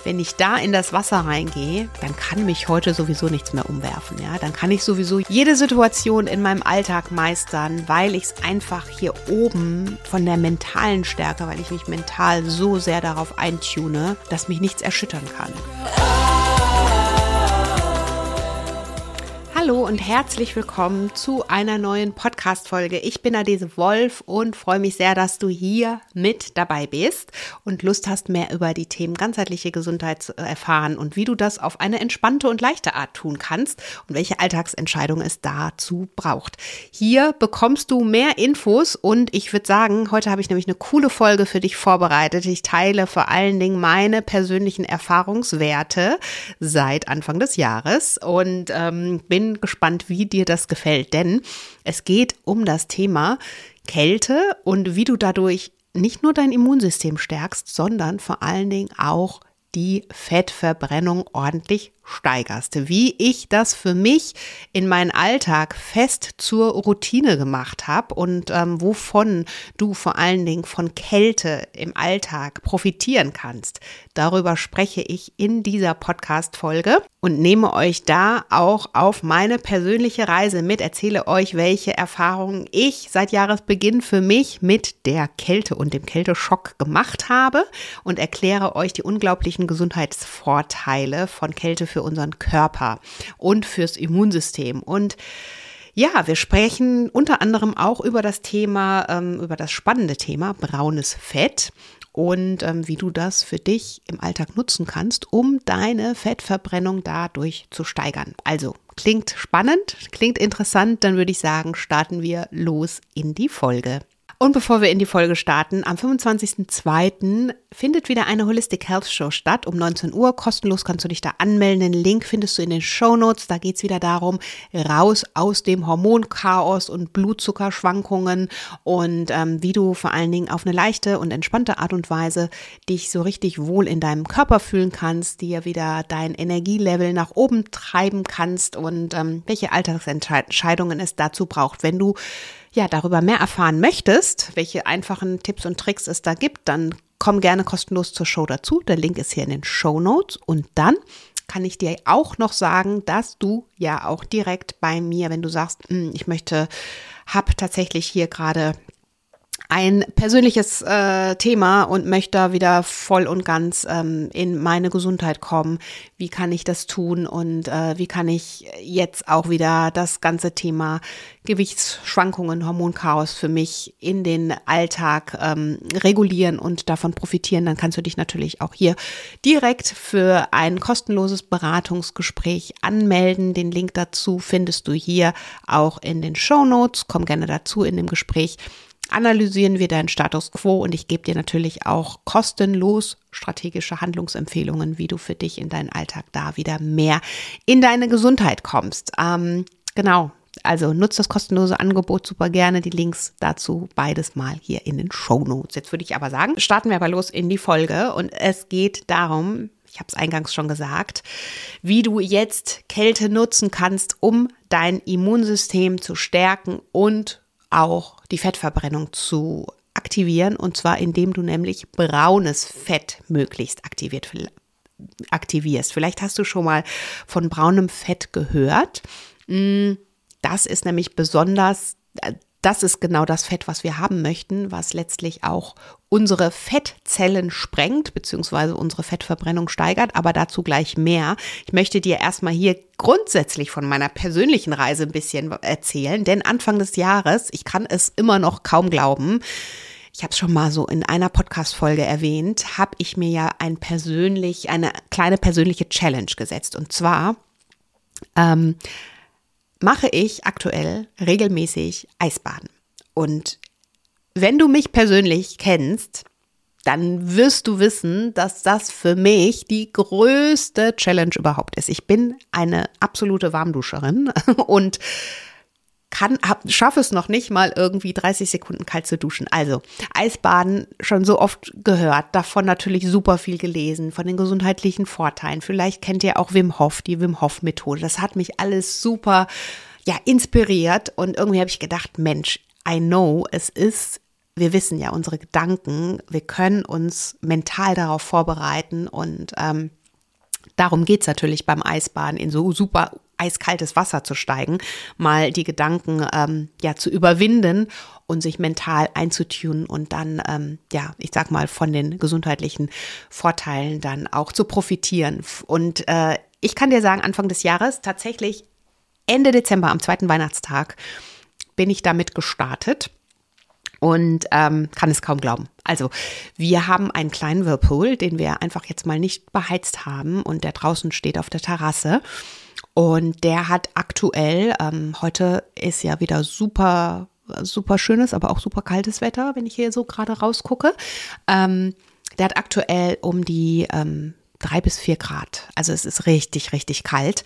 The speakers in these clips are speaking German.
wenn ich da in das Wasser reingehe, dann kann mich heute sowieso nichts mehr umwerfen. Ja? Dann kann ich sowieso jede Situation in meinem Alltag meistern, weil ich es einfach hier oben von der mentalen Stärke, weil ich mich mental so sehr darauf eintune, dass mich nichts erschüttern kann. Hallo und herzlich willkommen zu einer neuen Podcast-Folge. Ich bin Adese Wolf und freue mich sehr, dass du hier mit dabei bist und Lust hast, mehr über die Themen ganzheitliche Gesundheit zu erfahren und wie du das auf eine entspannte und leichte Art tun kannst und welche Alltagsentscheidungen es dazu braucht. Hier bekommst du mehr Infos und ich würde sagen, heute habe ich nämlich eine coole Folge für dich vorbereitet. Ich teile vor allen Dingen meine persönlichen Erfahrungswerte seit Anfang des Jahres und bin gespannt, wie dir das gefällt, denn es geht um das Thema Kälte und wie du dadurch nicht nur dein Immunsystem stärkst, sondern vor allen Dingen auch die Fettverbrennung ordentlich steigerst. Wie ich das für mich in meinen Alltag fest zur Routine gemacht habe und wovon du vor allen Dingen von Kälte im Alltag profitieren kannst. Darüber spreche ich in dieser Podcast-Folge und nehme euch da auch auf meine persönliche Reise mit, erzähle euch, welche Erfahrungen ich seit Jahresbeginn für mich mit der Kälte und dem Kälteschock gemacht habe und erkläre euch die unglaublichen Gesundheitsvorteile von Kälte für unseren Körper und fürs Immunsystem. Und ja, wir sprechen unter anderem auch über das Thema, über das spannende Thema braunes Fett und wie du das für dich im Alltag nutzen kannst, um deine Fettverbrennung dadurch zu steigern. Also klingt spannend, klingt interessant, dann würde ich sagen, starten wir los in die Folge. Und bevor wir in die Folge starten, am 25.02. findet wieder eine Holistic Health Show statt, um 19 Uhr. Kostenlos kannst du dich da anmelden. Den Link findest du in den Shownotes. Da geht es wieder darum, raus aus dem Hormonchaos und Blutzuckerschwankungen und wie du vor allen Dingen auf eine leichte und entspannte Art und Weise dich so richtig wohl in deinem Körper fühlen kannst, dir wieder dein Energielevel nach oben treiben kannst und welche Alltagsentscheidungen es dazu braucht. Wenn du darüber mehr erfahren möchtest, welche einfachen Tipps und Tricks es da gibt, dann komm gerne kostenlos zur Show dazu. Der Link ist hier in den Shownotes. Und dann kann ich dir auch noch sagen, dass du ja auch direkt bei mir, wenn du sagst, habe tatsächlich hier gerade ein persönliches Thema und möchte da wieder voll und ganz in meine Gesundheit kommen. Wie kann ich das tun und wie kann ich jetzt auch wieder das ganze Thema Gewichtsschwankungen, Hormonchaos für mich in den Alltag regulieren und davon profitieren, dann kannst du dich natürlich auch hier direkt für ein kostenloses Beratungsgespräch anmelden. Den Link dazu findest du hier auch in den Shownotes. Komm gerne dazu in dem Gespräch. Analysieren wir deinen Status quo und ich gebe dir natürlich auch kostenlos strategische Handlungsempfehlungen, wie du für dich in deinen Alltag da wieder mehr in deine Gesundheit kommst. Genau, also nutzt das kostenlose Angebot super gerne. Die Links dazu beides mal hier in den Shownotes. Jetzt würde ich aber sagen, starten wir aber los in die Folge und es geht darum, ich habe es eingangs schon gesagt, wie du jetzt Kälte nutzen kannst, um dein Immunsystem zu stärken und auch die Fettverbrennung zu aktivieren, und zwar indem du nämlich braunes Fett möglichst aktivierst. Vielleicht hast du schon mal von braunem Fett gehört. Das ist nämlich das ist genau das Fett, was wir haben möchten, was letztlich auch unsere Fettzellen sprengt, beziehungsweise unsere Fettverbrennung steigert, aber dazu gleich mehr. Ich möchte dir erstmal hier grundsätzlich von meiner persönlichen Reise ein bisschen erzählen, denn Anfang des Jahres, ich kann es immer noch kaum glauben, ich habe es schon mal so in einer Podcast-Folge erwähnt, habe ich mir ja eine kleine persönliche Challenge gesetzt. Und zwar mache ich aktuell regelmäßig Eisbaden. Und wenn du mich persönlich kennst, dann wirst du wissen, dass das für mich die größte Challenge überhaupt ist. Ich bin eine absolute Warmduscherin und schaffe es noch nicht mal irgendwie 30 Sekunden kalt zu duschen. Also Eisbaden schon so oft gehört, davon natürlich super viel gelesen, von den gesundheitlichen Vorteilen. Vielleicht kennt ihr auch Wim Hof, die Wim Hof Methode. Das hat mich alles super inspiriert und irgendwie habe ich gedacht, Mensch, I know, es ist wir wissen ja, unsere Gedanken, wir können uns mental darauf vorbereiten und darum geht es natürlich beim Eisbaden, in so super eiskaltes Wasser zu steigen, mal die Gedanken zu überwinden und sich mental einzutunen und dann, ich sag mal, von den gesundheitlichen Vorteilen dann auch zu profitieren. Und ich kann dir sagen, Anfang des Jahres, tatsächlich Ende Dezember, am 2. Weihnachtstag, bin ich damit gestartet. Und kann es kaum glauben. Also wir haben einen kleinen Whirlpool, den wir einfach jetzt mal nicht beheizt haben und der draußen steht auf der Terrasse. Und der hat aktuell, heute ist ja wieder super, super schönes, aber auch super kaltes Wetter, wenn ich hier so gerade rausgucke. Der hat aktuell um die 3 bis 4 Grad. Also es ist richtig, richtig kalt.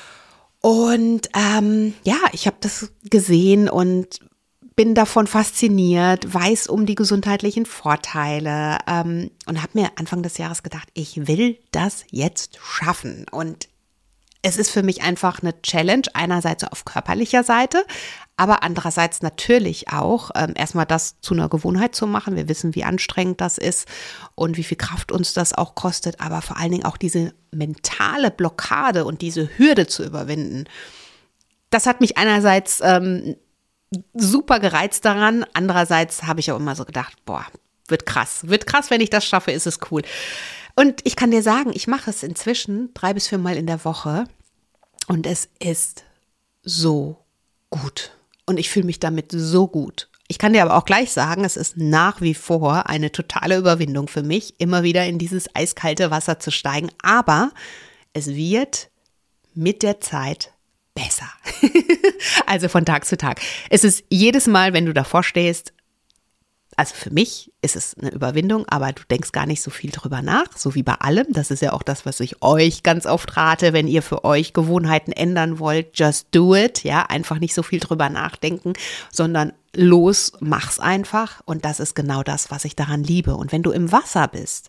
Und ich habe das gesehen und bin davon fasziniert, weiß um die gesundheitlichen Vorteile und habe mir Anfang des Jahres gedacht, ich will das jetzt schaffen. Und es ist für mich einfach eine Challenge, einerseits auf körperlicher Seite, aber andererseits natürlich auch erstmal das zu einer Gewohnheit zu machen. Wir wissen, wie anstrengend das ist und wie viel Kraft uns das auch kostet, aber vor allen Dingen auch diese mentale Blockade und diese Hürde zu überwinden. Das hat mich einerseits super gereizt daran. Andererseits habe ich auch immer so gedacht, wird krass, wenn ich das schaffe, ist es cool. Und ich kann dir sagen, ich mache es inzwischen 3 bis 4 Mal in der Woche und es ist so gut. Und ich fühle mich damit so gut. Ich kann dir aber auch gleich sagen, es ist nach wie vor eine totale Überwindung für mich, immer wieder in dieses eiskalte Wasser zu steigen. Aber es wird mit der Zeit besser. Also von Tag zu Tag. Es ist jedes Mal, wenn du davor stehst, also für mich ist es eine Überwindung, aber du denkst gar nicht so viel drüber nach, so wie bei allem. Das ist ja auch das, was ich euch ganz oft rate, wenn ihr für euch Gewohnheiten ändern wollt. Just do it, ja, einfach nicht so viel drüber nachdenken, sondern los, mach's einfach. Und das ist genau das, was ich daran liebe. Und wenn du im Wasser bist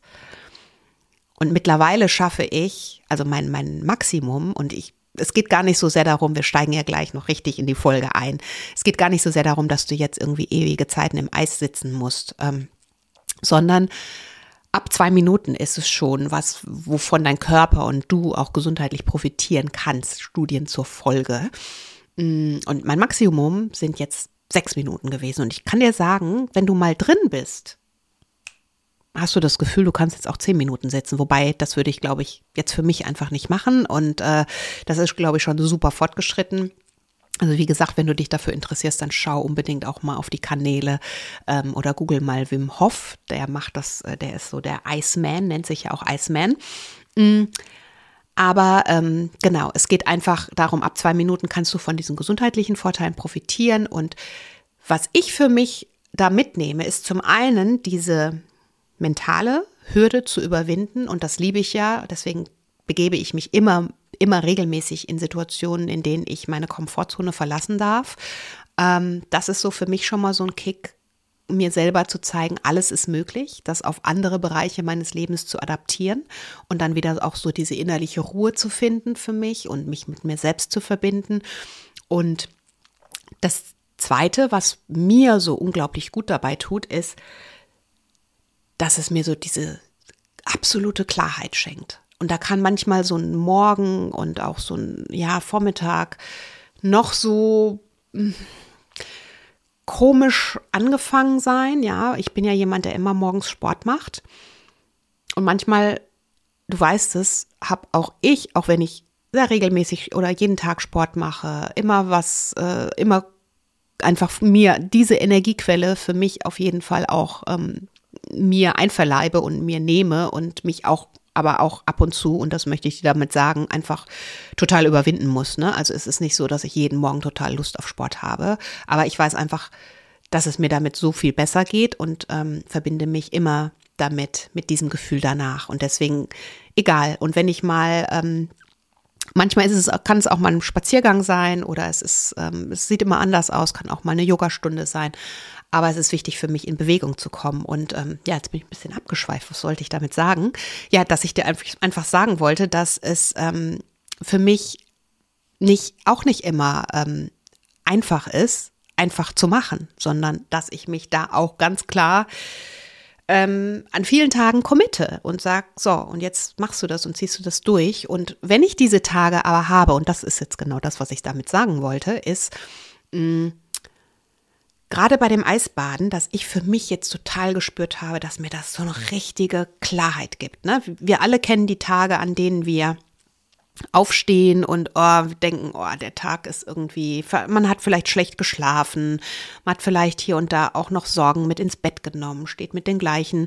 und mittlerweile schaffe ich, also mein Maximum und es geht gar nicht so sehr darum, wir steigen ja gleich noch richtig in die Folge ein. Es geht gar nicht so sehr darum, dass du jetzt irgendwie ewige Zeiten im Eis sitzen musst, sondern ab 2 Minuten ist es schon was, wovon dein Körper und du auch gesundheitlich profitieren kannst. Studien zur Folge. Und mein Maximum sind jetzt 6 Minuten gewesen. Und ich kann dir sagen, wenn du mal drin bist, hast du das Gefühl, du kannst jetzt auch 10 Minuten sitzen. Wobei, das würde ich, glaube ich, jetzt für mich einfach nicht machen. Und das ist, glaube ich, schon super fortgeschritten. Also wie gesagt, wenn du dich dafür interessierst, dann schau unbedingt auch mal auf die Kanäle oder google mal Wim Hof. Der macht das, der ist so der Iceman, nennt sich ja auch Iceman. Aber genau, es geht einfach darum, ab 2 Minuten kannst du von diesen gesundheitlichen Vorteilen profitieren. Und was ich für mich da mitnehme, ist zum einen diese mentale Hürde zu überwinden und das liebe ich ja, deswegen begebe ich mich immer regelmäßig in Situationen, in denen ich meine Komfortzone verlassen darf. Das ist so für mich schon mal so ein Kick, mir selber zu zeigen, alles ist möglich, das auf andere Bereiche meines Lebens zu adaptieren und dann wieder auch so diese innerliche Ruhe zu finden für mich und mich mit mir selbst zu verbinden. Und das Zweite, was mir so unglaublich gut dabei tut, ist, dass es mir so diese absolute Klarheit schenkt. Und da kann manchmal so ein Morgen und auch so ein Vormittag noch so komisch angefangen sein. Ja, ich bin ja jemand, der immer morgens Sport macht. Und manchmal, du weißt es, habe auch ich, auch wenn ich sehr regelmäßig oder jeden Tag Sport mache, immer einfach mir diese Energiequelle für mich auf jeden Fall auch mir einverleibe und mir nehme und mich auch, aber auch ab und zu, und das möchte ich dir damit sagen, einfach total überwinden muss. Ne? Also es ist nicht so, dass ich jeden Morgen total Lust auf Sport habe, aber ich weiß einfach, dass es mir damit so viel besser geht und verbinde mich immer damit, mit diesem Gefühl danach. Und deswegen, egal. Und wenn ich mal manchmal kann es auch mal ein Spaziergang sein oder es sieht immer anders aus, kann auch mal eine Yogastunde sein. Aber es ist wichtig für mich, in Bewegung zu kommen. Und jetzt bin ich ein bisschen abgeschweift. Was sollte ich damit sagen? Ja, dass ich dir einfach sagen wollte, dass es für mich nicht immer einfach ist, einfach zu machen, sondern dass ich mich da auch ganz klar an vielen Tagen committe und sage, so, und jetzt machst du das und ziehst du das durch. Und wenn ich diese Tage aber habe, und das ist jetzt genau das, was ich damit sagen wollte, ist, gerade bei dem Eisbaden, dass ich für mich jetzt total gespürt habe, dass mir das so eine richtige Klarheit gibt. Ne? Wir alle kennen die Tage, an denen wir aufstehen und denken, der Tag ist irgendwie, man hat vielleicht schlecht geschlafen, man hat vielleicht hier und da auch noch Sorgen mit ins Bett genommen, steht mit dem gleichen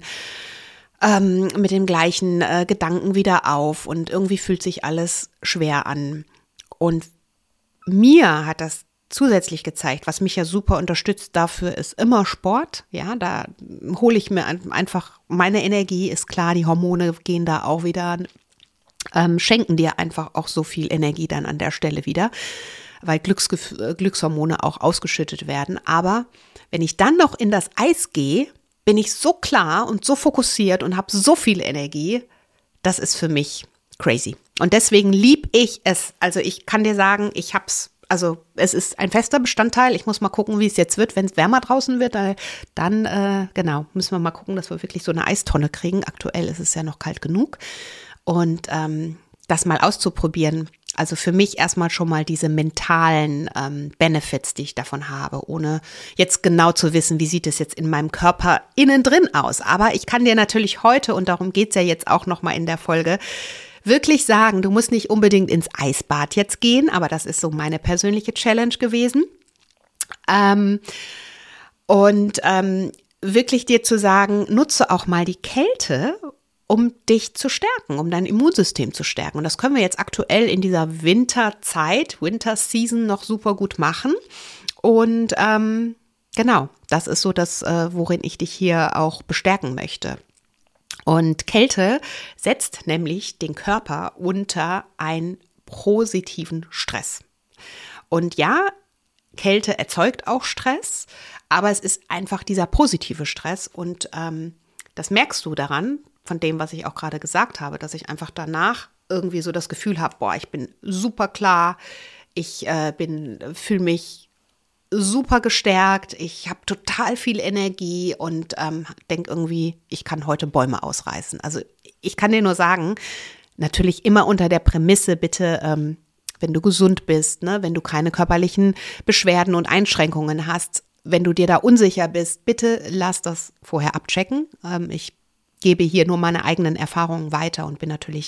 Gedanken wieder auf und irgendwie fühlt sich alles schwer an. Und mir hat das zusätzlich gezeigt, was mich ja super unterstützt dafür, ist immer Sport. Ja, da hole ich mir einfach meine Energie, ist klar, die Hormone gehen da auch wieder, schenken dir einfach auch so viel Energie dann an der Stelle wieder, weil Glückshormone auch ausgeschüttet werden. Aber wenn ich dann noch in das Eis gehe, bin ich so klar und so fokussiert und habe so viel Energie, das ist für mich crazy. Und deswegen liebe ich es. Also ich kann dir sagen, es ist ein fester Bestandteil. Ich muss mal gucken, wie es jetzt wird, wenn es wärmer draußen wird. Dann müssen wir mal gucken, dass wir wirklich so eine Eistonne kriegen. Aktuell ist es ja noch kalt genug. Und das mal auszuprobieren, also für mich erstmal schon mal diese mentalen Benefits, die ich davon habe, ohne jetzt genau zu wissen, wie sieht es jetzt in meinem Körper innen drin aus. Aber ich kann dir natürlich heute, und darum geht es ja jetzt auch nochmal in der Folge, wirklich sagen, du musst nicht unbedingt ins Eisbad jetzt gehen, aber das ist so meine persönliche Challenge gewesen. Wirklich dir zu sagen, nutze auch mal die Kälte, um dich zu stärken, um dein Immunsystem zu stärken. Und das können wir jetzt aktuell in dieser Winter-Season noch super gut machen. Und genau, das ist so das, worin ich dich hier auch bestärken möchte. Und Kälte setzt nämlich den Körper unter einen positiven Stress. Und ja, Kälte erzeugt auch Stress, aber es ist einfach dieser positive Stress. Und das merkst du daran, von dem, was ich auch gerade gesagt habe, dass ich einfach danach irgendwie so das Gefühl habe, ich bin super klar, ich fühle mich super gestärkt, ich habe total viel Energie und denke irgendwie, ich kann heute Bäume ausreißen. Also ich kann dir nur sagen, natürlich immer unter der Prämisse, bitte, wenn du gesund bist, ne, wenn du keine körperlichen Beschwerden und Einschränkungen hast, wenn du dir da unsicher bist, bitte lass das vorher abchecken. Ich gebe hier nur meine eigenen Erfahrungen weiter und bin natürlich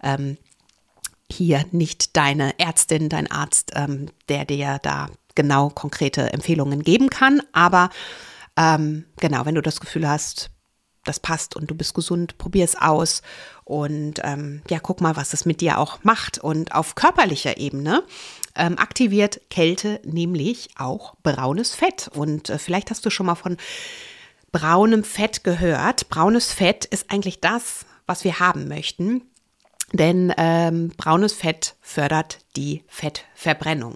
hier nicht deine Ärztin, dein Arzt, der dir da genau konkrete Empfehlungen geben kann. Aber genau, wenn du das Gefühl hast, das passt und du bist gesund, probier es aus und guck mal, was es mit dir auch macht. Und auf körperlicher Ebene aktiviert Kälte nämlich auch braunes Fett. Und vielleicht hast du schon mal von braunem Fett gehört. Braunes Fett ist eigentlich das, was wir haben möchten, denn braunes Fett fördert die Fettverbrennung.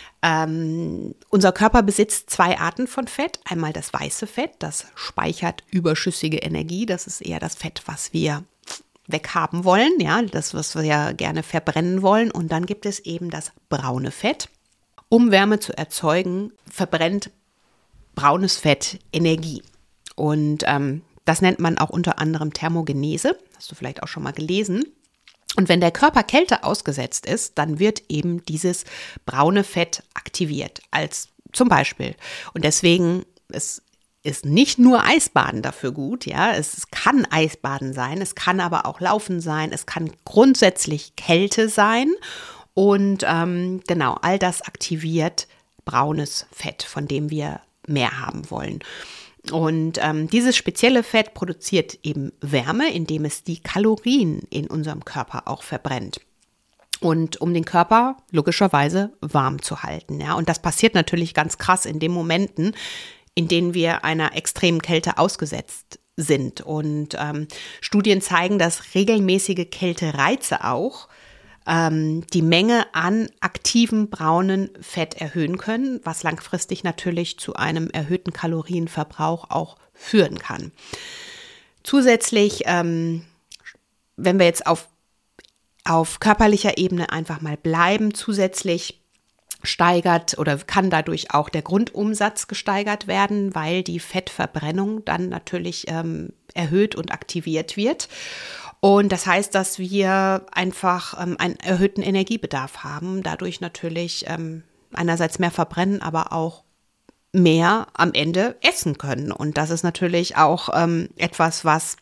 Unser Körper besitzt 2 Arten von Fett. Einmal das weiße Fett, das speichert überschüssige Energie. Das ist eher das Fett, was wir weghaben wollen, ja, das, was wir ja gerne verbrennen wollen. Und dann gibt es eben das braune Fett. Um Wärme zu erzeugen, verbrennt braunes Fett Energie. Und das nennt man auch unter anderem Thermogenese. Hast du vielleicht auch schon mal gelesen. Und wenn der Körper Kälte ausgesetzt ist, dann wird eben dieses braune Fett aktiviert, als zum Beispiel. Und deswegen ist nicht nur Eisbaden dafür gut, ja. Es kann Eisbaden sein, es kann aber auch Laufen sein, es kann grundsätzlich Kälte sein. Und genau, all das aktiviert braunes Fett, von dem wir mehr haben wollen. Und dieses spezielle Fett produziert eben Wärme, indem es die Kalorien in unserem Körper auch verbrennt. Und um den Körper logischerweise warm zu halten. Ja? Und das passiert natürlich ganz krass in den Momenten, in denen wir einer extremen Kälte ausgesetzt sind. Und Studien zeigen, dass regelmäßige Kältereize auch die Menge an aktivem braunen Fett erhöhen können, was langfristig natürlich zu einem erhöhten Kalorienverbrauch auch führen kann. Zusätzlich, wenn wir jetzt auf körperlicher Ebene einfach mal bleiben, zusätzlich steigert oder kann dadurch auch der Grundumsatz gesteigert werden, weil die Fettverbrennung dann natürlich erhöht und aktiviert wird. Und das heißt, dass wir einfach einen erhöhten Energiebedarf haben, dadurch natürlich einerseits mehr verbrennen, aber auch mehr am Ende essen können. Und das ist natürlich auch etwas, was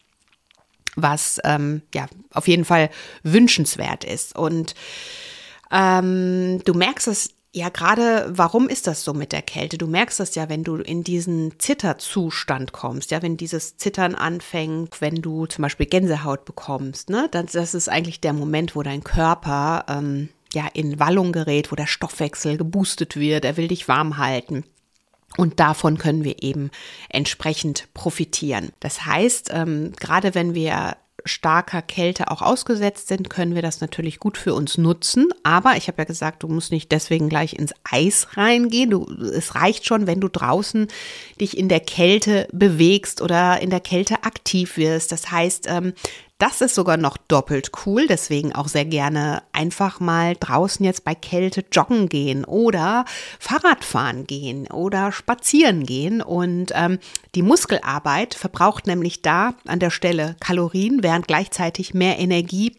auf jeden Fall wünschenswert ist. Und du merkst es ja gerade, warum ist das so mit der Kälte? Du merkst das ja, wenn du in diesen Zitterzustand kommst, ja, wenn dieses Zittern anfängt, wenn du zum Beispiel Gänsehaut bekommst, ne, das ist eigentlich der Moment, wo dein Körper in Wallung gerät, wo der Stoffwechsel geboostet wird, er will dich warm halten. Und davon können wir eben entsprechend profitieren. Das heißt, gerade wenn wir starker Kälte auch ausgesetzt sind, können wir das natürlich gut für uns nutzen. Aber ich habe ja gesagt, du musst nicht deswegen gleich ins Eis reingehen. Es reicht schon, wenn du draußen dich in der Kälte bewegst oder in der Kälte aktiv wirst. Das heißt, das ist sogar noch doppelt cool, deswegen auch sehr gerne einfach mal draußen jetzt bei Kälte joggen gehen oder Fahrrad fahren gehen oder spazieren gehen. Und die Muskelarbeit verbraucht nämlich da an der Stelle Kalorien, während gleichzeitig mehr Energie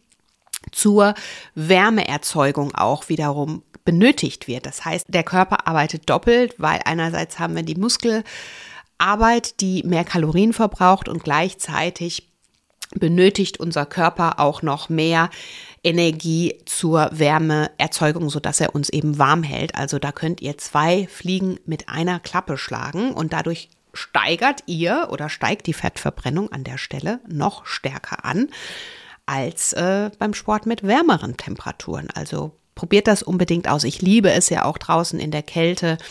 zur Wärmeerzeugung auch wiederum benötigt wird. Das heißt, der Körper arbeitet doppelt, weil einerseits haben wir die Muskelarbeit, die mehr Kalorien verbraucht und gleichzeitig benötigt unser Körper auch noch mehr Energie zur Wärmeerzeugung, sodass er uns eben warm hält. Also da könnt ihr 2 Fliegen mit einer Klappe schlagen und dadurch steigt die Fettverbrennung an der Stelle noch stärker an als beim Sport mit wärmeren Temperaturen. Also probiert das unbedingt aus. Ich liebe es ja auch draußen in der Kälte,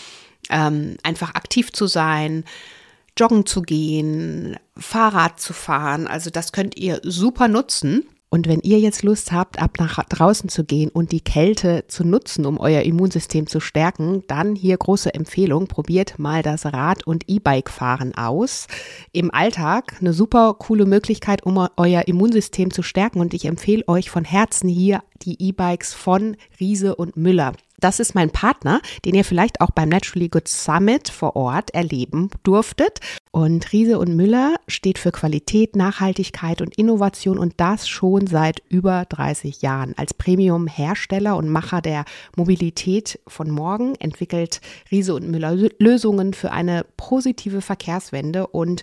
einfach aktiv zu sein, joggen zu gehen, Fahrrad zu fahren. Also das könnt ihr super nutzen. Und wenn ihr jetzt Lust habt, ab nach draußen zu gehen und die Kälte zu nutzen, um euer Immunsystem zu stärken, dann hier große Empfehlung, probiert mal das Rad- und E-Bike-Fahren aus. Im Alltag eine super coole Möglichkeit, um euer Immunsystem zu stärken. Und ich empfehle euch von Herzen hier die E-Bikes von Riese und Müller. Das ist mein Partner, den ihr vielleicht auch beim Naturally Good Summit vor Ort erleben durftet. Und Riese und Müller steht für Qualität, Nachhaltigkeit und Innovation und das schon seit über 30 Jahren. Als Premium-Hersteller und Macher der Mobilität von morgen entwickelt Riese und Müller Lösungen für eine positive Verkehrswende und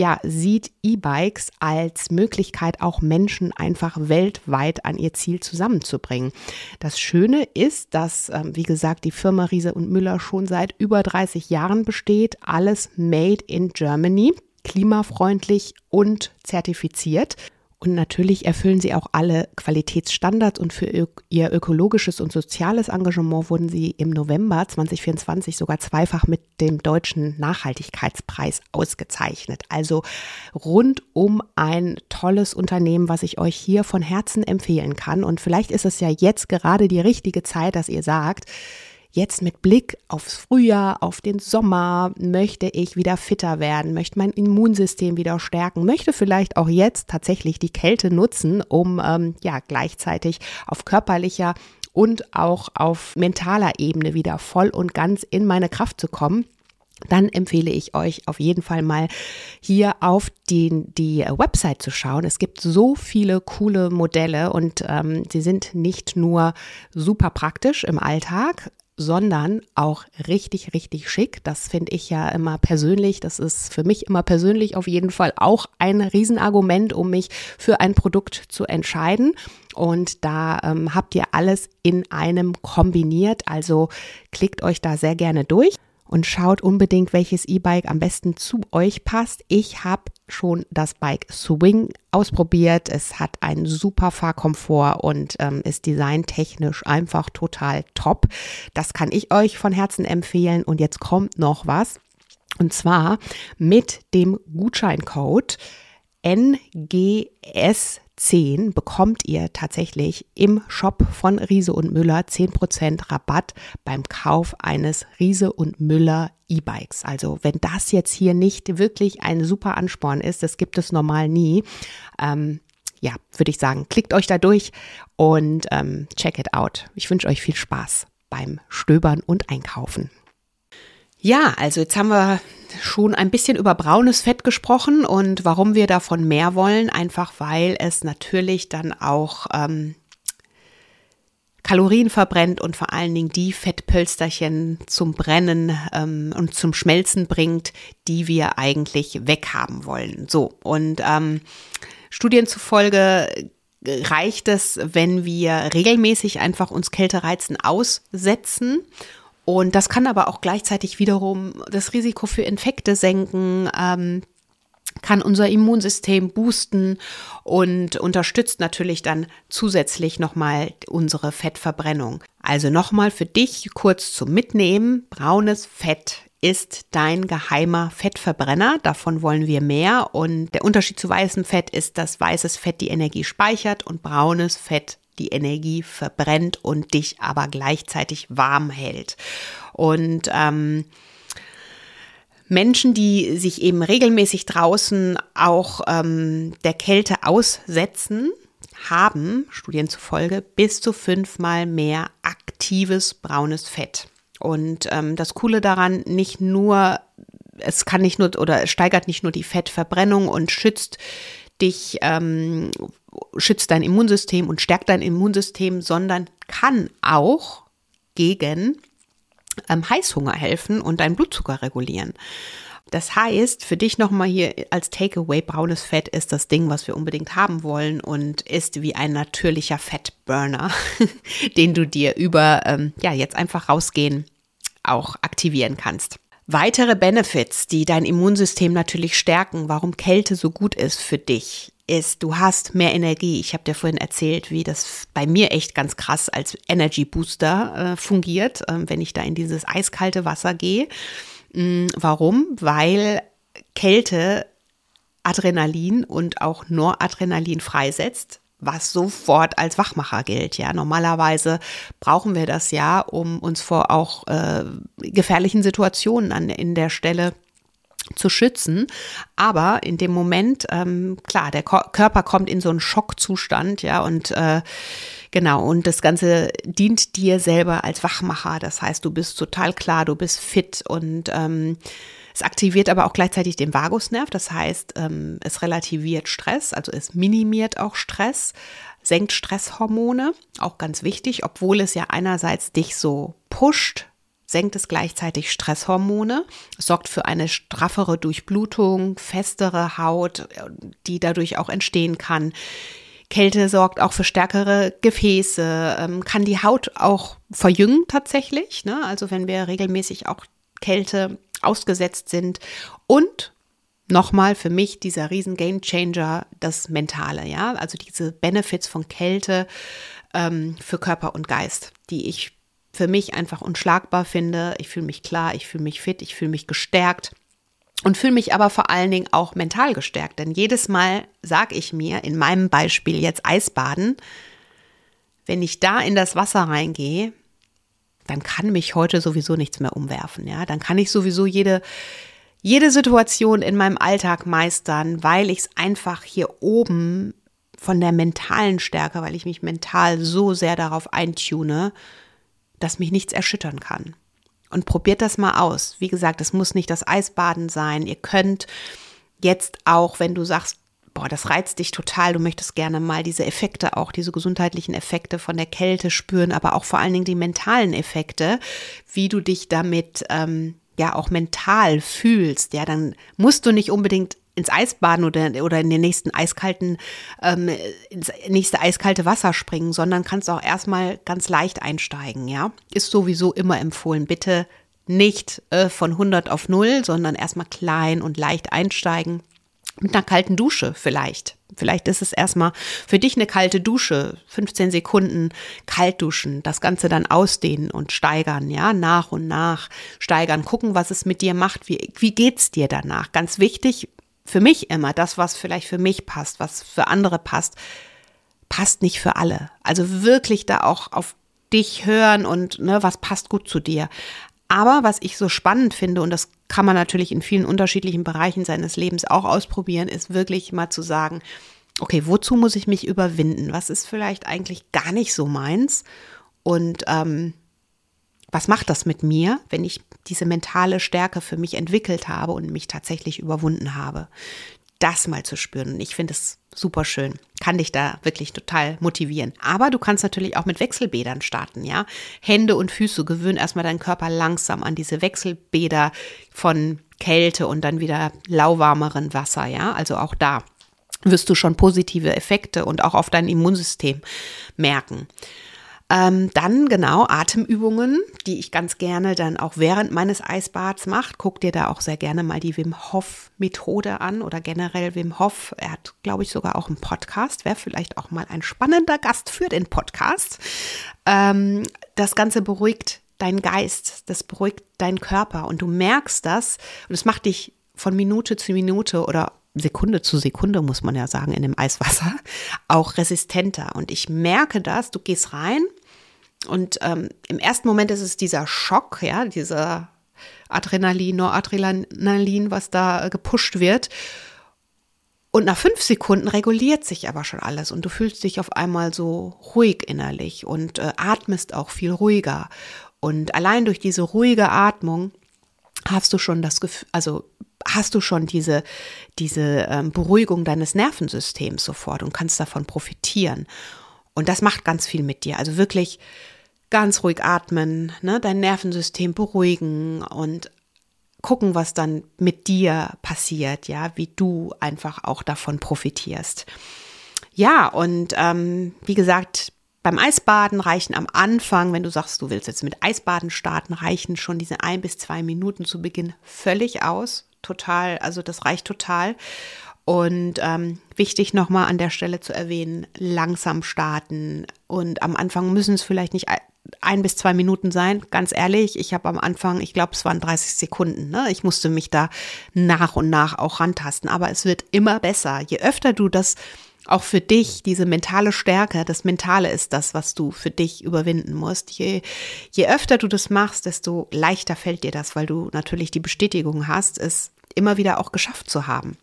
sieht E-Bikes als Möglichkeit, auch Menschen einfach weltweit an ihr Ziel zusammenzubringen. Das Schöne ist, dass, wie gesagt, die Firma Riese und Müller schon seit über 30 Jahren besteht. Alles made in Germany, klimafreundlich und zertifiziert. Und natürlich erfüllen sie auch alle Qualitätsstandards und für ihr ökologisches und soziales Engagement wurden sie im November 2024 sogar zweifach mit dem Deutschen Nachhaltigkeitspreis ausgezeichnet. Also rundum ein tolles Unternehmen, was ich euch hier von Herzen empfehlen kann. Und vielleicht ist es ja jetzt gerade die richtige Zeit, dass ihr sagt, jetzt mit Blick aufs Frühjahr, auf den Sommer möchte ich wieder fitter werden, möchte mein Immunsystem wieder stärken, möchte vielleicht auch jetzt tatsächlich die Kälte nutzen, um gleichzeitig auf körperlicher und auch auf mentaler Ebene wieder voll und ganz in meine Kraft zu kommen. Dann empfehle ich euch auf jeden Fall mal hier auf die Website zu schauen. Es gibt so viele coole Modelle und sie sind nicht nur super praktisch im Alltag, sondern auch richtig, richtig schick. Das finde ich ja immer persönlich. Das ist für mich immer persönlich auf jeden Fall auch ein Riesenargument, um mich für ein Produkt zu entscheiden. Und da habt ihr alles in einem kombiniert. Also klickt euch da sehr gerne durch. Und schaut unbedingt, welches E-Bike am besten zu euch passt. Ich habe schon das Bike Swing ausprobiert. Es hat einen super Fahrkomfort und ist designtechnisch einfach total top. Das kann ich euch von Herzen empfehlen. Und jetzt kommt noch was. Und zwar mit dem Gutscheincode NGS10 bekommt ihr tatsächlich im Shop von Riese und Müller 10% Rabatt beim Kauf eines Riese und Müller E-Bikes. Also wenn das jetzt hier nicht wirklich ein super Ansporn ist, das gibt es normal nie, würde ich sagen, klickt euch da durch und check it out. Ich wünsche euch viel Spaß. beim Stöbern und Einkaufen. Ja, also jetzt haben wir schon ein bisschen über braunes Fett gesprochen und warum wir davon mehr wollen, einfach weil es natürlich dann auch Kalorien verbrennt und vor allen Dingen die Fettpölsterchen zum Brennen und zum Schmelzen bringt, die wir eigentlich weghaben wollen. So, und Studien zufolge reicht es, wenn wir regelmäßig einfach uns Kältereizen aussetzen. Und das kann aber auch gleichzeitig wiederum das Risiko für Infekte senken, kann unser Immunsystem boosten und unterstützt natürlich dann zusätzlich nochmal unsere Fettverbrennung. Also nochmal für dich kurz zum Mitnehmen: Braunes Fett ist dein geheimer Fettverbrenner, davon wollen wir mehr. Und der Unterschied zu weißem Fett ist, dass weißes Fett die Energie speichert und braunes Fett die Energie verbrennt und dich aber gleichzeitig warm hält. Und Menschen, die sich eben regelmäßig draußen auch der Kälte aussetzen, haben, Studien zufolge, bis zu 5-mal mehr aktives braunes Fett. Und das Coole daran, es steigert nicht nur die Fettverbrennung und schützt dich, schützt dein Immunsystem und stärkt dein Immunsystem, sondern kann auch gegen Heißhunger helfen und deinen Blutzucker regulieren. Das heißt, für dich nochmal hier als Takeaway: braunes Fett ist das Ding, was wir unbedingt haben wollen und ist wie ein natürlicher Fettburner, den du dir über jetzt einfach rausgehen auch aktivieren kannst. Weitere Benefits, die dein Immunsystem natürlich stärken, warum Kälte so gut ist für dich, ist, du hast mehr Energie. Ich habe dir vorhin erzählt, wie das bei mir echt ganz krass als Energy Booster fungiert, wenn ich da in dieses eiskalte Wasser gehe. Warum? Weil Kälte Adrenalin und auch Noradrenalin freisetzt, was sofort als Wachmacher gilt. Ja, normalerweise brauchen wir das ja, um uns vor auch gefährlichen Situationen in der Stelle zu schützen. Aber in dem Moment, klar, der Körper kommt in so einen Schockzustand, ja, und genau, und das Ganze dient dir selber als Wachmacher. Das heißt, du bist total klar, du bist fit und es aktiviert aber auch gleichzeitig den Vagusnerv. Das heißt, es relativiert Stress, also es minimiert auch Stress, senkt Stresshormone, auch ganz wichtig, obwohl es ja einerseits dich so pusht, senkt es gleichzeitig Stresshormone, es sorgt für eine straffere Durchblutung, festere Haut, die dadurch auch entstehen kann. Kälte sorgt auch für stärkere Gefäße, kann die Haut auch verjüngen tatsächlich, ne? Also wenn wir regelmäßig auch Kälte ausgesetzt sind. Und nochmal für mich dieser riesen Gamechanger, das Mentale, ja, also diese Benefits von Kälte für Körper und Geist, die ich für mich einfach unschlagbar finde. Ich fühle mich klar, ich fühle mich fit, ich fühle mich gestärkt und fühle mich aber vor allen Dingen auch mental gestärkt. Denn jedes Mal sage ich mir, in meinem Beispiel jetzt Eisbaden, wenn ich da in das Wasser reingehe, dann kann mich heute sowieso nichts mehr umwerfen. Ja? Dann kann ich sowieso jede Situation in meinem Alltag meistern, weil ich es einfach hier oben von der mentalen Stärke, weil ich mich mental so sehr darauf eintune, dass mich nichts erschüttern kann. Und probiert das mal aus. Wie gesagt, es muss nicht das Eisbaden sein. Ihr könnt jetzt auch, wenn du sagst, boah, das reizt dich total, du möchtest gerne mal diese Effekte, auch diese gesundheitlichen Effekte von der Kälte spüren, aber auch vor allen Dingen die mentalen Effekte, wie du dich damit auch mental fühlst. Ja, dann musst du nicht unbedingt ins Eisbaden oder in den nächsten ins nächste eiskalte Wasser springen, sondern kannst auch erstmal ganz leicht einsteigen, ja. Ist sowieso immer empfohlen. Bitte nicht von 100 auf 0, sondern erstmal klein und leicht einsteigen. Mit einer kalten Dusche vielleicht. Vielleicht ist es erstmal für dich eine kalte Dusche, 15 Sekunden kalt duschen, das Ganze dann ausdehnen und steigern, ja, nach und nach steigern, gucken, was es mit dir macht, wie geht's dir danach? Ganz wichtig, für mich immer, das, was vielleicht für mich passt, was für andere passt, passt nicht für alle. Also wirklich da auch auf dich hören und was passt gut zu dir. Aber was ich so spannend finde, und das kann man natürlich in vielen unterschiedlichen Bereichen seines Lebens auch ausprobieren, ist wirklich mal zu sagen, okay, wozu muss ich mich überwinden? Was ist vielleicht eigentlich gar nicht so meins? Und was macht das mit mir, wenn ich diese mentale Stärke für mich entwickelt habe und mich tatsächlich überwunden habe? Das mal zu spüren. Und ich finde es super schön. Kann dich da wirklich total motivieren. Aber du kannst natürlich auch mit Wechselbädern starten, ja. Hände und Füße, gewöhn erstmal deinen Körper langsam an diese Wechselbäder von Kälte und dann wieder lauwarmeren Wasser, ja. Also auch da wirst du schon positive Effekte und auch auf dein Immunsystem merken. Dann genau Atemübungen, die ich ganz gerne dann auch während meines Eisbads mache. Guck dir da auch sehr gerne mal die Wim Hof Methode an oder generell Wim Hof. Er hat, glaube ich, sogar auch einen Podcast. Wäre vielleicht auch mal ein spannender Gast für den Podcast. Das Ganze beruhigt deinen Geist, das beruhigt deinen Körper und du merkst das und es macht dich von Minute zu Minute oder Sekunde zu Sekunde, muss man ja sagen, in dem Eiswasser auch resistenter. Und ich merke das, du gehst rein und im ersten Moment ist es dieser Schock, ja, dieser Adrenalin, Noradrenalin, was da gepusht wird. Und nach 5 Sekunden reguliert sich aber schon alles und du fühlst dich auf einmal so ruhig innerlich und atmest auch viel ruhiger. Und allein durch diese ruhige Atmung hast du schon das Gefühl, also hast du schon diese Beruhigung deines Nervensystems sofort und kannst davon profitieren. Und das macht ganz viel mit dir. Also wirklich ganz ruhig atmen, ne, dein Nervensystem beruhigen und gucken, was dann mit dir passiert, ja, wie du einfach auch davon profitierst. Ja, und wie gesagt, beim Eisbaden reichen am Anfang, wenn du sagst, du willst jetzt mit Eisbaden starten, reichen schon diese 1 bis 2 Minuten zu Beginn völlig aus. Total, also das reicht total. Und wichtig nochmal an der Stelle zu erwähnen, langsam starten. Und am Anfang müssen es vielleicht nicht 1 bis 2 Minuten sein. Ganz ehrlich, ich habe am Anfang, ich glaube, es waren 30 Sekunden. Ne? Ich musste mich da nach und nach auch rantasten. Aber es wird immer besser. Je öfter du das auch für dich, diese mentale Stärke, das Mentale ist das, was du für dich überwinden musst. Je öfter du das machst, desto leichter fällt dir das, weil du natürlich die Bestätigung hast, es immer wieder auch geschafft zu haben.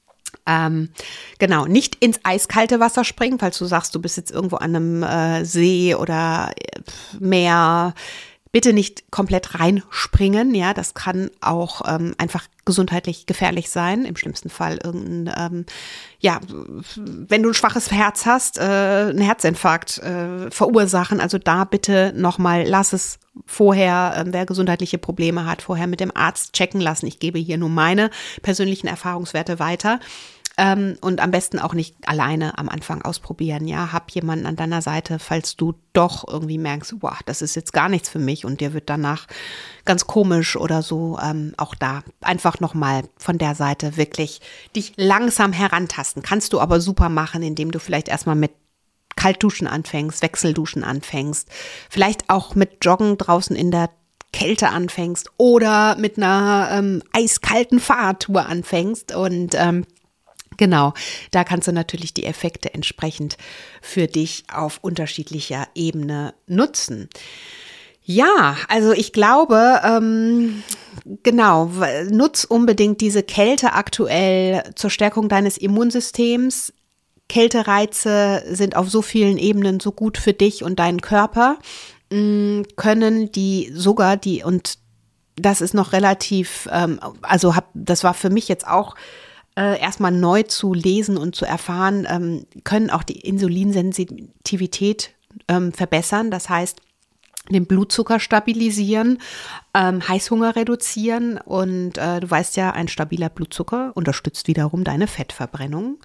Genau, nicht ins eiskalte Wasser springen, falls du sagst, du bist jetzt irgendwo an einem See oder Meer. Bitte nicht komplett reinspringen, ja, das kann auch einfach gesundheitlich gefährlich sein. Im schlimmsten Fall wenn du ein schwaches Herz hast, einen Herzinfarkt verursachen. Also da bitte nochmal, lass es vorher, wer gesundheitliche Probleme hat, vorher mit dem Arzt checken lassen. Ich gebe hier nur meine persönlichen Erfahrungswerte weiter. Und am besten auch nicht alleine am Anfang ausprobieren, ja, hab jemanden an deiner Seite, falls du doch irgendwie merkst, wow, das ist jetzt gar nichts für mich und dir wird danach ganz komisch oder so, auch da einfach nochmal von der Seite wirklich dich langsam herantasten, kannst du aber super machen, indem du vielleicht erstmal mit Kaltduschen anfängst, Wechselduschen anfängst, vielleicht auch mit Joggen draußen in der Kälte anfängst oder mit einer eiskalten Fahrradtour anfängst und genau, da kannst du natürlich die Effekte entsprechend für dich auf unterschiedlicher Ebene nutzen. Ja, also ich glaube, genau, nutz unbedingt diese Kälte aktuell zur Stärkung deines Immunsystems. Kältereize sind auf so vielen Ebenen so gut für dich und deinen Körper, können und das ist noch relativ, das war für mich jetzt auch erstmal neu zu lesen und zu erfahren, können auch die Insulinsensitivität verbessern. Das heißt, den Blutzucker stabilisieren, Heißhunger reduzieren und du weißt ja, ein stabiler Blutzucker unterstützt wiederum deine Fettverbrennung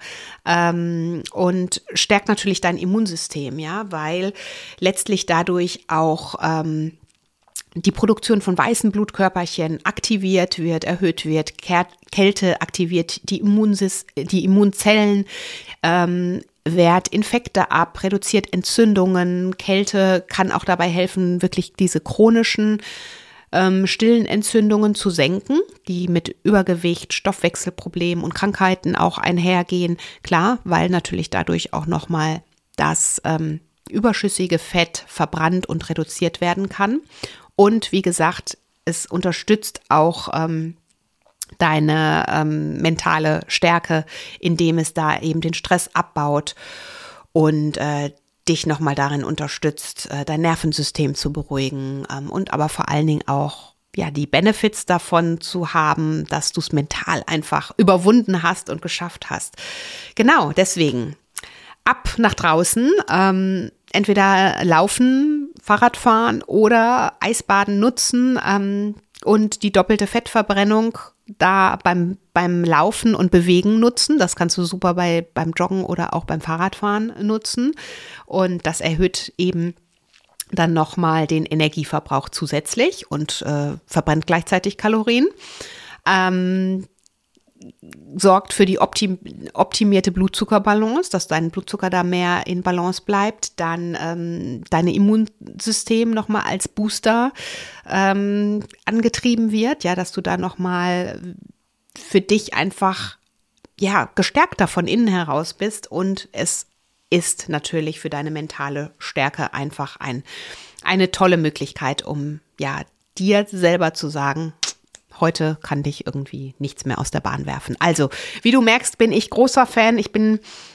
und stärkt natürlich dein Immunsystem, ja, weil letztlich dadurch auch die Produktion von weißen Blutkörperchen aktiviert wird, erhöht wird, Kälte aktiviert die Immunzellen, wehrt Infekte ab, reduziert Entzündungen. Kälte kann auch dabei helfen, wirklich diese chronischen stillen Entzündungen zu senken, die mit Übergewicht, Stoffwechselproblemen und Krankheiten auch einhergehen. Klar, weil natürlich dadurch auch nochmal das überschüssige Fett verbrannt und reduziert werden kann. Und wie gesagt, es unterstützt auch deine mentale Stärke, indem es da eben den Stress abbaut und dich nochmal darin unterstützt, dein Nervensystem zu beruhigen und aber vor allen Dingen auch die Benefits davon zu haben, dass du es mental einfach überwunden hast und geschafft hast. Genau, deswegen ab nach draußen, entweder laufen, Fahrradfahren oder Eisbaden nutzen und die doppelte Fettverbrennung da beim Laufen und Bewegen nutzen. Das kannst du super beim Joggen oder auch beim Fahrradfahren nutzen. Und das erhöht eben dann nochmal den Energieverbrauch zusätzlich und verbrennt gleichzeitig Kalorien. Sorgt für die optimierte Blutzuckerbalance, dass dein Blutzucker da mehr in Balance bleibt, dann dein Immunsystem nochmal als Booster angetrieben wird, dass du da nochmal für dich einfach gestärkter von innen heraus bist und es ist natürlich für deine mentale Stärke einfach eine tolle Möglichkeit, um dir selber zu sagen, heute kann dich irgendwie nichts mehr aus der Bahn werfen. Also, wie du merkst, bin ich großer Fan. Ich bin,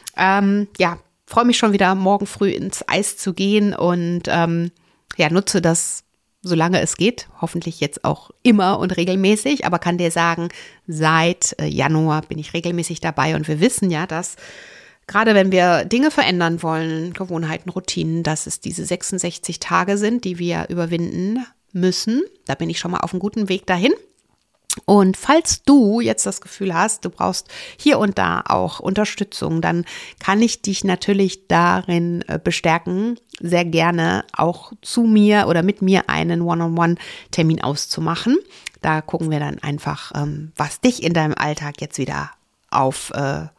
freue mich schon wieder, morgen früh ins Eis zu gehen und nutze das, solange es geht. Hoffentlich jetzt auch immer und regelmäßig, aber kann dir sagen, seit Januar bin ich regelmäßig dabei und wir wissen ja, dass gerade wenn wir Dinge verändern wollen, Gewohnheiten, Routinen, dass es diese 66 Tage sind, die wir überwinden müssen. Da bin ich schon mal auf einem guten Weg dahin. Und falls du jetzt das Gefühl hast, du brauchst hier und da auch Unterstützung, dann kann ich dich natürlich darin bestärken, sehr gerne auch zu mir oder mit mir einen One-on-One-Termin auszumachen. Da gucken wir dann einfach, was dich in deinem Alltag jetzt wieder auf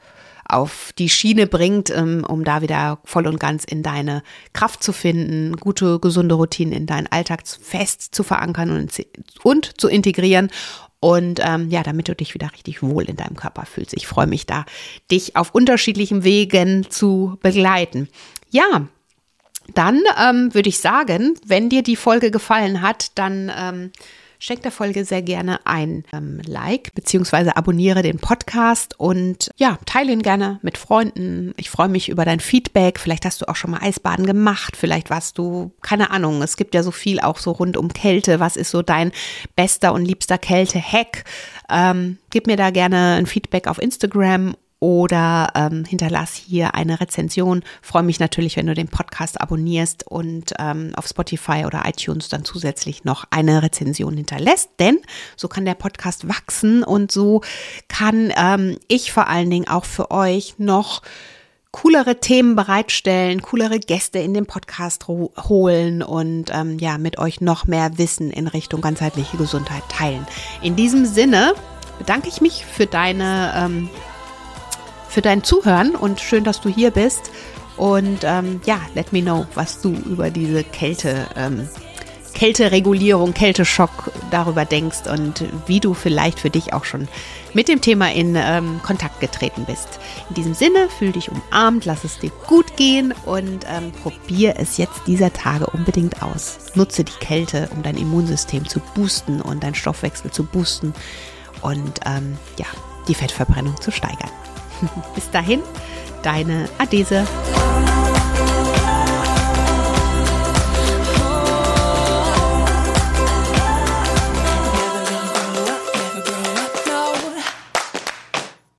die Schiene bringt, um da wieder voll und ganz in deine Kraft zu finden, gute, gesunde Routinen in deinen Alltag fest zu verankern und zu integrieren. Und damit du dich wieder richtig wohl in deinem Körper fühlst. Ich freue mich da, dich auf unterschiedlichen Wegen zu begleiten. Ja, dann würde ich sagen, wenn dir die Folge gefallen hat, dann schenk der Folge sehr gerne ein Like, beziehungsweise abonniere den Podcast und teile ihn gerne mit Freunden. Ich freue mich über dein Feedback. Vielleicht hast du auch schon mal Eisbaden gemacht. Vielleicht warst du, keine Ahnung, es gibt ja so viel auch so rund um Kälte. Was ist so dein bester und liebster Kälte-Hack? Gib mir da gerne ein Feedback auf Instagram oder hinterlass hier eine Rezension. Freue mich natürlich, wenn du den Podcast abonnierst und auf Spotify oder iTunes dann zusätzlich noch eine Rezension hinterlässt, denn so kann der Podcast wachsen und so kann ich vor allen Dingen auch für euch noch coolere Themen bereitstellen, coolere Gäste in den Podcast holen und mit euch noch mehr Wissen in Richtung ganzheitliche Gesundheit teilen. In diesem Sinne bedanke ich mich für dein Zuhören und schön, dass du hier bist und let me know, was du über diese Kälteregulierung, Kälteschock darüber denkst und wie du vielleicht für dich auch schon mit dem Thema in Kontakt getreten bist. In diesem Sinne, fühl dich umarmt, lass es dir gut gehen und probier es jetzt dieser Tage unbedingt aus. Nutze die Kälte, um dein Immunsystem zu boosten und deinen Stoffwechsel zu boosten und die Fettverbrennung zu steigern. Bis dahin, deine Adese.